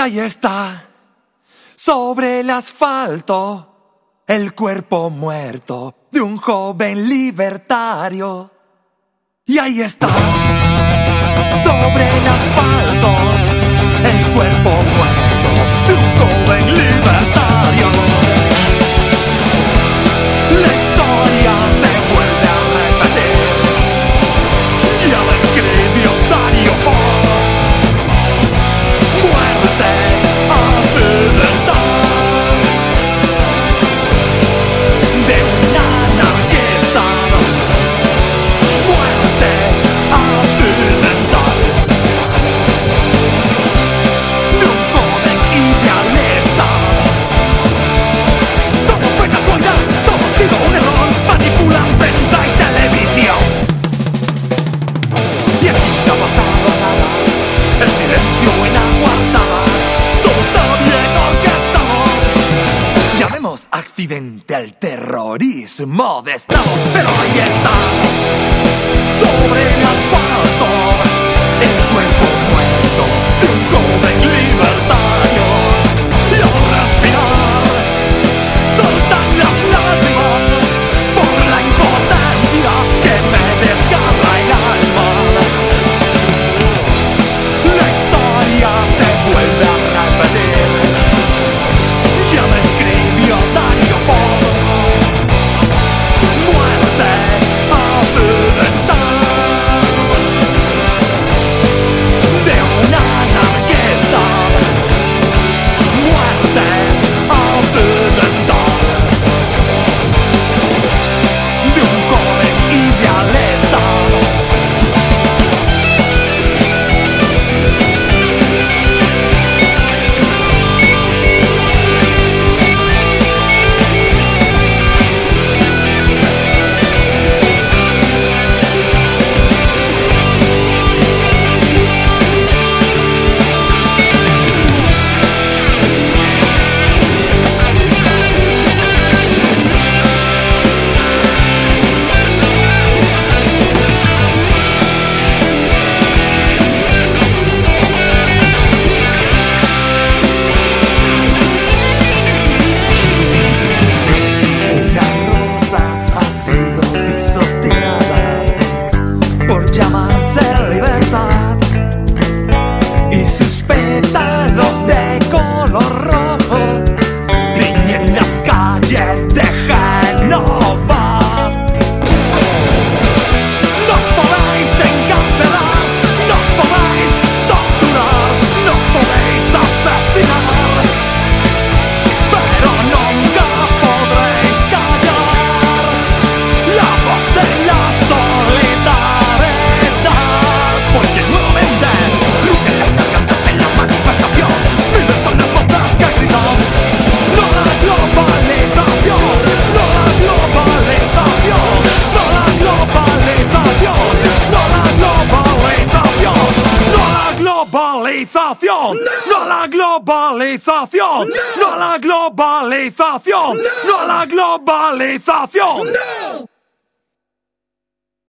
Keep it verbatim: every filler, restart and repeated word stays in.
ahí está, sobre el asfalto, el cuerpo muerto de un joven libertario. Y ahí está, sobre el asfalto, el cuerpo muerto de un joven libertario. La historia se vuelve a repetir, ya la escribió Dario Fo. Muerte accidental de un anarquista. Muerte accidental de un joven idealista. Todo fue casualidad, todo ha sido un error. Manipulan prensa y televisión. Y aquí no ha pasado nada, el silencio inaguantaba. Todo está bien orquestado. Llamemos accidente al terrorismo de Estado. Pero ahí está, sobre el asfalto, el cuerpo muerto de un joven libertario. Y al respirar saltan las lágrimas por la impotencia que me desgarra el alma. La historia se vuelve a repetir, ya la escribió Dario Fo. Muerte accidental de un anarquista. Muerte accidental de un joven idealista. Una rosa ha sido pisoteada por llamarse libertad, y sus pétalos de color rojo riñen las calles de Génova. Nos podéis encarcelar, nos podéis torturar, nos podéis asesinar, pero nunca podréis callar la voz de la solidaridad. Porque nuevamente rugen las gargantas de la manifestación, vives con las voces que gritan: no a la globalización, no a la globalización, no a la globalización, no a la globalización, no a la globalización, no a la globalización, no a la globalización, no a la globalización. No!